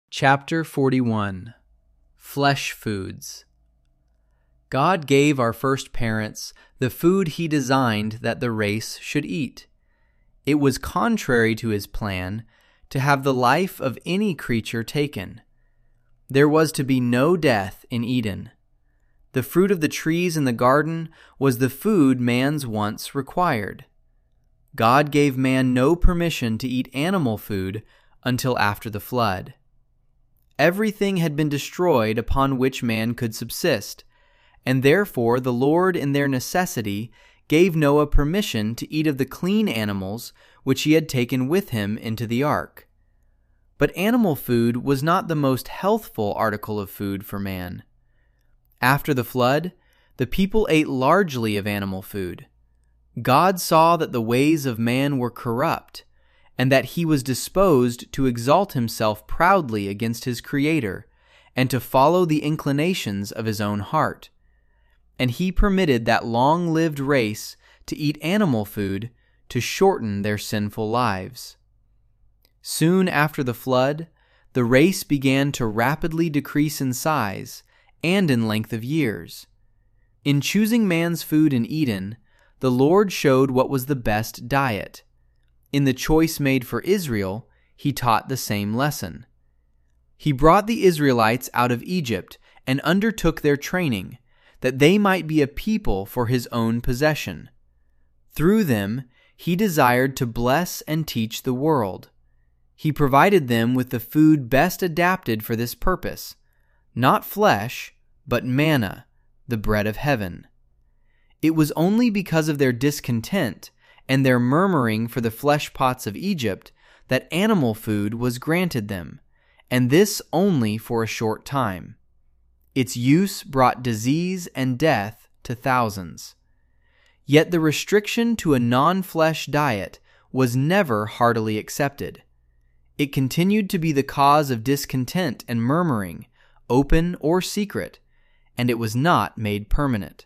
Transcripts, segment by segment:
Chapter 41 Flesh Foods. God gave our first parents the food He designed that the race should eat. It was contrary to His plan to have the life of any creature taken. There was to be no death in Eden. The fruit of the trees in the garden was the food man's wants required. God gave man no permission to eat animal food until after the flood. Everything had been destroyed upon which man could subsist, and therefore the Lord in their necessity gave Noah permission to eat of the clean animals which he had taken with him into the ark. But animal food was not the most healthful article of food for man. After the flood, the people ate largely of animal food. God saw that the ways of man were corrupt, and that he was disposed to exalt himself proudly against his Creator, and to follow the inclinations of his own heart. And he permitted that long-lived race to eat animal food to shorten their sinful lives. Soon after the flood, the race began to rapidly decrease in size and in length of years. In choosing man's food in Eden, the Lord showed what was the best diet. In the choice made for Israel, he taught the same lesson. He brought the Israelites out of Egypt and undertook their training, that they might be a people for his own possession. Through them, he desired to bless and teach the world. He provided them with the food best adapted for this purpose, not flesh, but manna, the bread of heaven. It was only because of their discontent and their murmuring for the flesh pots of Egypt that animal food was granted them, and this only for a short time. Its use brought disease and death to thousands. Yet the restriction to a non-flesh diet was never heartily accepted. It continued to be the cause of discontent and murmuring, open or secret, and it was not made permanent.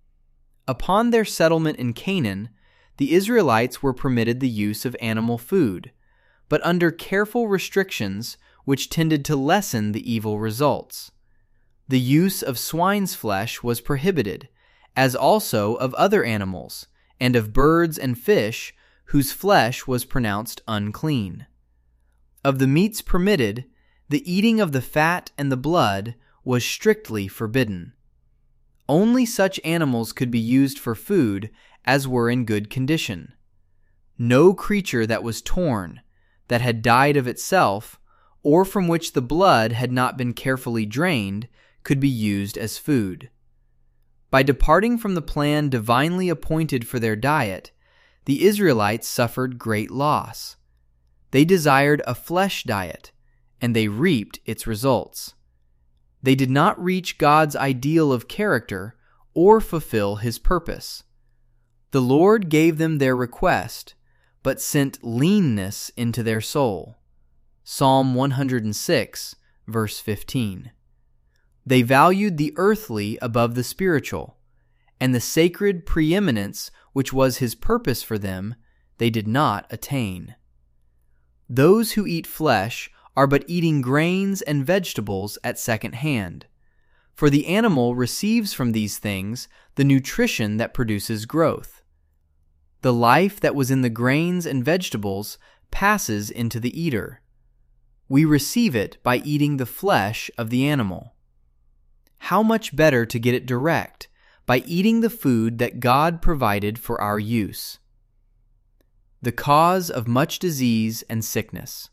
Upon their settlement in Canaan, the Israelites were permitted the use of animal food, but under careful restrictions which tended to lessen the evil results. The use of swine's flesh was prohibited, as also of other animals, and of birds and fish whose flesh was pronounced unclean. Of the meats permitted, the eating of the fat and the blood was strictly forbidden. Only such animals could be used for food as were in good condition. No creature that was torn, that had died of itself, or from which the blood had not been carefully drained, could be used as food. By departing from the plan divinely appointed for their diet, the Israelites suffered great loss. They desired a flesh diet, and they reaped its results. They did not reach God's ideal of character or fulfill His purpose. The Lord gave them their request, but sent leanness into their soul. Psalm 106, verse 15. They valued the earthly above the spiritual, and the sacred preeminence which was His purpose for them, they did not attain. Those who eat flesh are but eating grains and vegetables at second hand, for the animal receives from these things the nutrition that produces growth. The life that was in the grains and vegetables passes into the eater. We receive it by eating the flesh of the animal. How much better to get it direct, by eating the food that God provided for our use. The cause of much disease and sickness.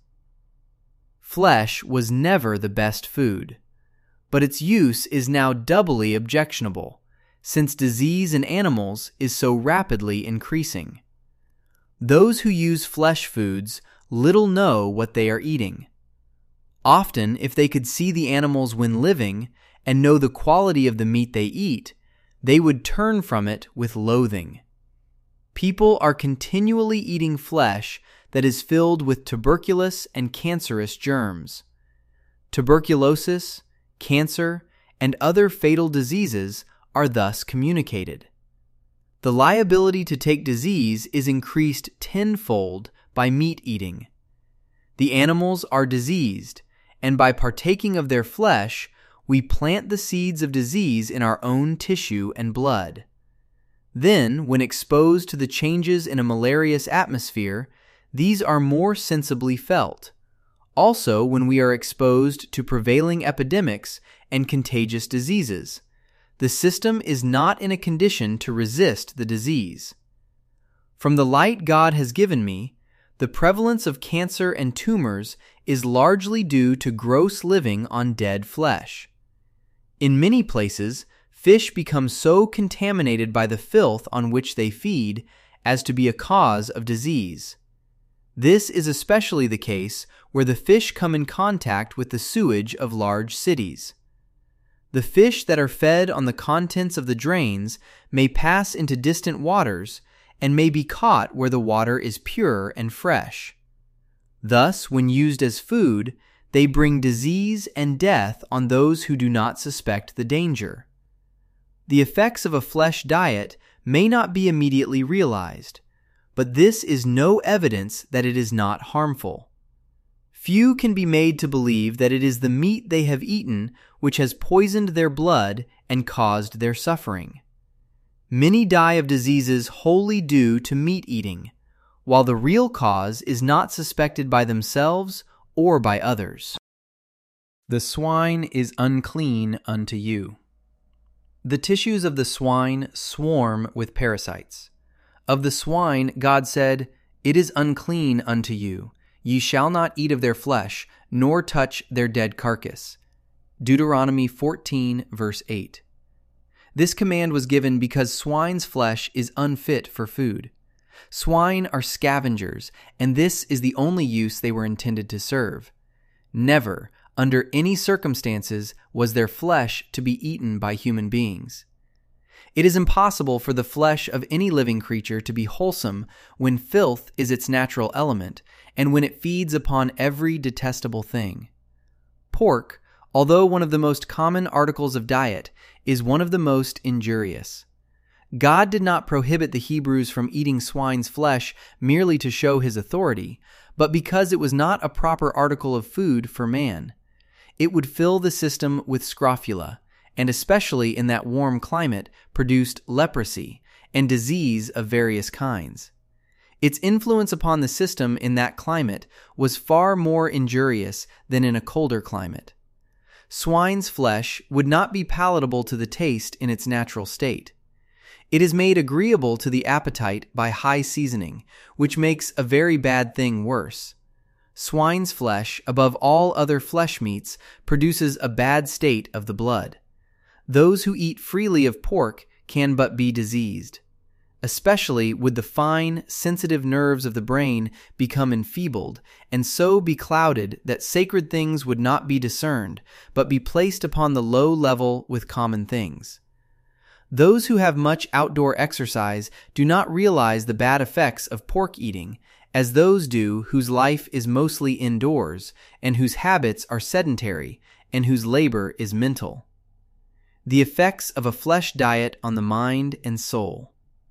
Flesh was never the best food, but its use is now doubly objectionable, since disease in animals is so rapidly increasing. Those who use flesh foods little know what they are eating. Often, if they could see the animals when living and know the quality of the meat they eat, they would turn from it with loathing. People are continually eating flesh that is filled with tuberculous and cancerous germs. Tuberculosis, cancer, and other fatal diseases are thus communicated. The liability to take disease is increased tenfold by meat eating. The animals are diseased, and by partaking of their flesh, we plant the seeds of disease in our own tissue and blood. Then, when exposed to the changes in a malarious atmosphere, these are more sensibly felt. Also, when we are exposed to prevailing epidemics and contagious diseases, the system is not in a condition to resist the disease. From the light God has given me, the prevalence of cancer and tumors is largely due to gross living on dead flesh. In many places, fish become so contaminated by the filth on which they feed as to be a cause of disease. This is especially the case where the fish come in contact with the sewage of large cities. The fish that are fed on the contents of the drains may pass into distant waters and may be caught where the water is pure and fresh. Thus, when used as food, they bring disease and death on those who do not suspect the danger. The effects of a flesh diet may not be immediately realized, but this is no evidence that it is not harmful. Few can be made to believe that it is the meat they have eaten which has poisoned their blood and caused their suffering. Many die of diseases wholly due to meat eating, while the real cause is not suspected by themselves or by others. The swine is unclean unto you. The tissues of the swine swarm with parasites. Of the swine, God said, "It is unclean unto you. Ye shall not eat of their flesh, nor touch their dead carcass." Deuteronomy 14, verse 8. This command was given because swine's flesh is unfit for food. Swine are scavengers, and this is the only use they were intended to serve. Never, under any circumstances, was their flesh to be eaten by human beings. It is impossible for the flesh of any living creature to be wholesome when filth is its natural element, and when it feeds upon every detestable thing. Pork, although one of the most common articles of diet, is one of the most injurious. God did not prohibit the Hebrews from eating swine's flesh merely to show his authority, but because it was not a proper article of food for man. It would fill the system with scrofula, and especially in that warm climate, produced leprosy and disease of various kinds. Its influence upon the system in that climate was far more injurious than in a colder climate. Swine's flesh would not be palatable to the taste in its natural state. It is made agreeable to the appetite by high seasoning, which makes a very bad thing worse. Swine's flesh, above all other flesh meats, produces a bad state of the blood. Those who eat freely of pork can but be diseased. Especially would the fine, sensitive nerves of the brain become enfeebled, and so be clouded that sacred things would not be discerned, but be placed upon the low level with common things. Those who have much outdoor exercise do not realize the bad effects of pork eating, as those do whose life is mostly indoors, and whose habits are sedentary, and whose labor is mental. The effects of a flesh diet on the mind and soul.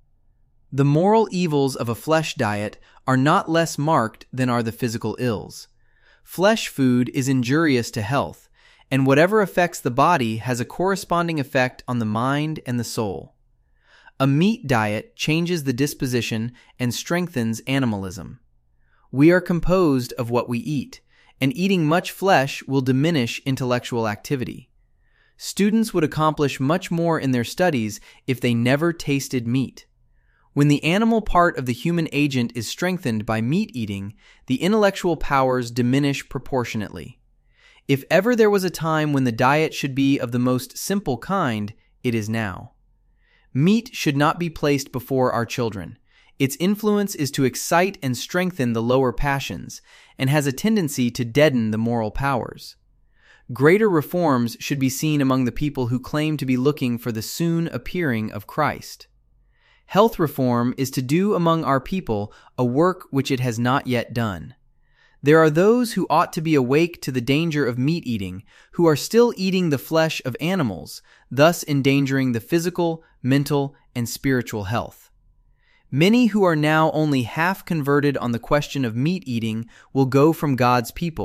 The moral evils of a flesh diet are not less marked than are the physical ills. Flesh food is injurious to health, and whatever affects the body has a corresponding effect on the mind and the soul. A meat diet changes the disposition and strengthens animalism. We are composed of what we eat, and eating much flesh will diminish intellectual activity. Students would accomplish much more in their studies if they never tasted meat. When the animal part of the human agent is strengthened by meat eating, the intellectual powers diminish proportionately. If ever there was a time when the diet should be of the most simple kind, it is now. Meat should not be placed before our children. Its influence is to excite and strengthen the lower passions, and has a tendency to deaden the moral powers. Greater reforms should be seen among the people who claim to be looking for the soon appearing of Christ. Health reform is to do among our people a work which it has not yet done. There are those who ought to be awake to the danger of meat eating, who are still eating the flesh of animals, thus endangering the physical, mental, and spiritual health. Many who are now only half converted on the question of meat eating will go from God's people,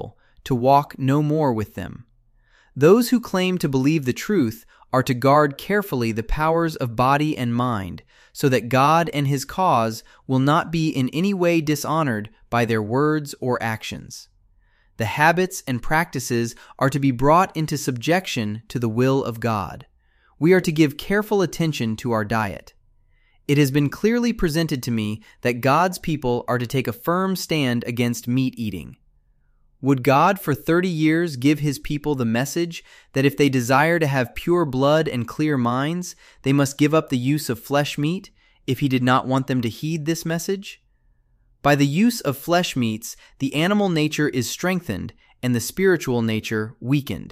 to walk no more with them. Those who claim to believe the truth are to guard carefully the powers of body and mind, so that God and His cause will not be in any way dishonored by their words or actions. The habits and practices are to be brought into subjection to the will of God. We are to give careful attention to our diet. It has been clearly presented to me that God's people are to take a firm stand against meat eating. Would God for 30 years give His people the message that if they desire to have pure blood and clear minds, they must give up the use of flesh meat, if He did not want them to heed this message? By the use of flesh meats, the animal nature is strengthened and the spiritual nature weakened.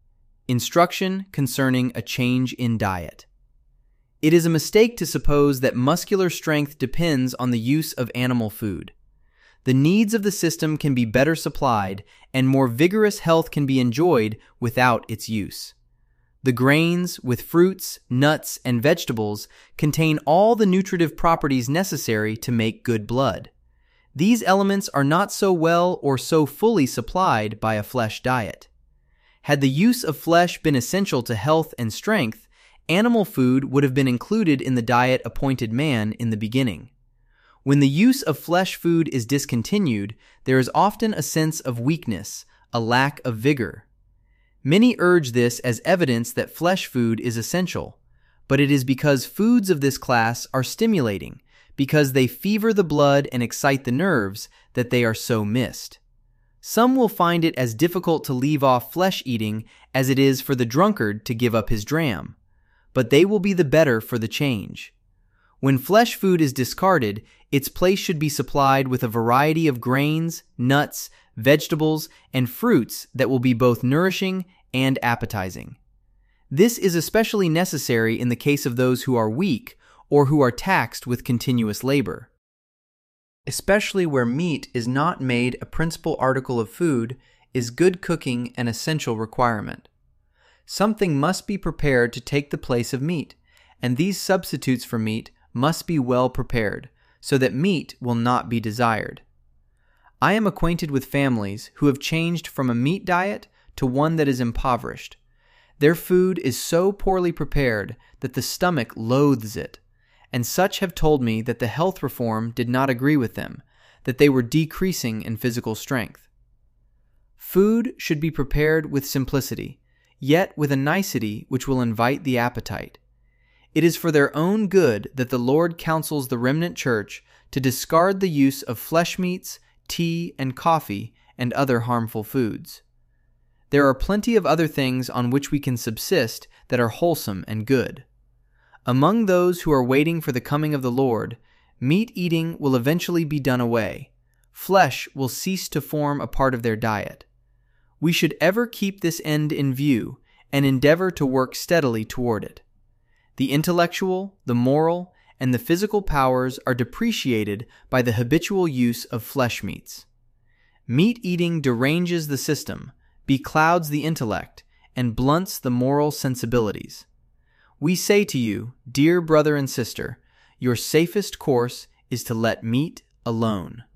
Instruction concerning a change in diet. It is a mistake to suppose that muscular strength depends on the use of animal food. The needs of the system can be better supplied, and more vigorous health can be enjoyed without its use. The grains, with fruits, nuts, and vegetables, contain all the nutritive properties necessary to make good blood. These elements are not so well or so fully supplied by a flesh diet. Had the use of flesh been essential to health and strength, animal food would have been included in the diet appointed man in the beginning. When the use of flesh food is discontinued, there is often a sense of weakness, a lack of vigor. Many urge this as evidence that flesh food is essential, but it is because foods of this class are stimulating, because they fever the blood and excite the nerves, that they are so missed. Some will find it as difficult to leave off flesh eating as it is for the drunkard to give up his dram, but they will be the better for the change. When flesh food is discarded, its place should be supplied with a variety of grains, nuts, vegetables, and fruits that will be both nourishing and appetizing. This is especially necessary in the case of those who are weak or who are taxed with continuous labor. Especially where meat is not made a principal article of food, is good cooking an essential requirement. Something must be prepared to take the place of meat, and these substitutes for meat must be well prepared, so that meat will not be desired. I am acquainted with families who have changed from a meat diet to one that is impoverished. Their food is so poorly prepared that the stomach loathes it, and such have told me that the health reform did not agree with them, that they were decreasing in physical strength. Food should be prepared with simplicity, yet with a nicety which will invite the appetite. It is for their own good that the Lord counsels the remnant church to discard the use of flesh meats, tea, and coffee, and other harmful foods. There are plenty of other things on which we can subsist that are wholesome and good. Among those who are waiting for the coming of the Lord, meat eating will eventually be done away. Flesh will cease to form a part of their diet. We should ever keep this end in view and endeavor to work steadily toward it. The intellectual, the moral, and the physical powers are depreciated by the habitual use of flesh meats. Meat eating deranges the system, beclouds the intellect, and blunts the moral sensibilities. We say to you, dear brother and sister, your safest course is to let meat alone.